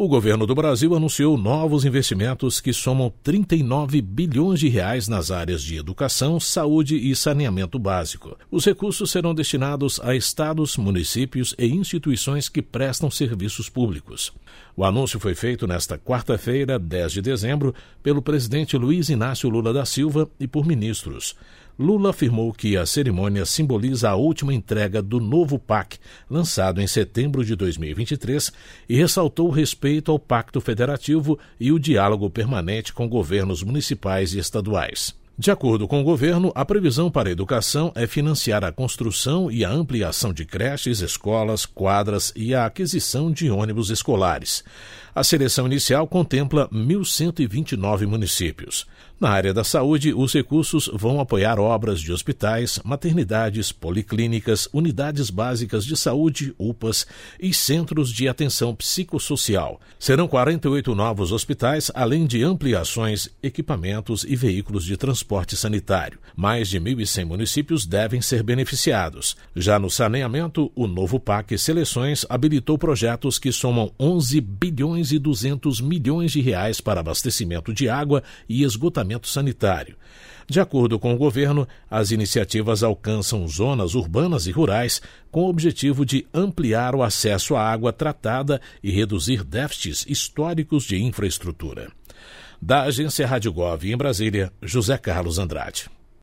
O governo do Brasil anunciou novos investimentos que somam 39 bilhões de reais nas áreas de educação, saúde e saneamento básico. Os recursos serão destinados a estados, municípios e instituições que prestam serviços públicos. O anúncio foi feito nesta quarta-feira, 10 de dezembro, pelo presidente Luiz Inácio Lula da Silva e por ministros. Lula afirmou que a cerimônia simboliza a última entrega do novo PAC, lançado em setembro de 2023, e ressaltou o respeito ao Pacto Federativo e o diálogo permanente com governos municipais e estaduais. De acordo com o governo, a previsão para a educação é financiar a construção e a ampliação de creches, escolas, quadras e a aquisição de ônibus escolares. A seleção inicial contempla 1.129 municípios. Na área da saúde, os recursos vão apoiar obras de hospitais, maternidades, policlínicas, unidades básicas de saúde, UPAs e centros de atenção psicossocial. Serão 48 novos hospitais, além de ampliações, equipamentos e veículos de transporte sanitário. Mais de 1.100 municípios devem ser beneficiados. Já no saneamento, o novo PAC Seleções habilitou projetos que somam 11 bilhões e 200 milhões de reais para abastecimento de água e esgotamento sanitário. De acordo com o governo, as iniciativas alcançam zonas urbanas e rurais com o objetivo de ampliar o acesso à água tratada e reduzir déficits históricos de infraestrutura. Da agência Rádio Gov em Brasília, José Carlos Andrade.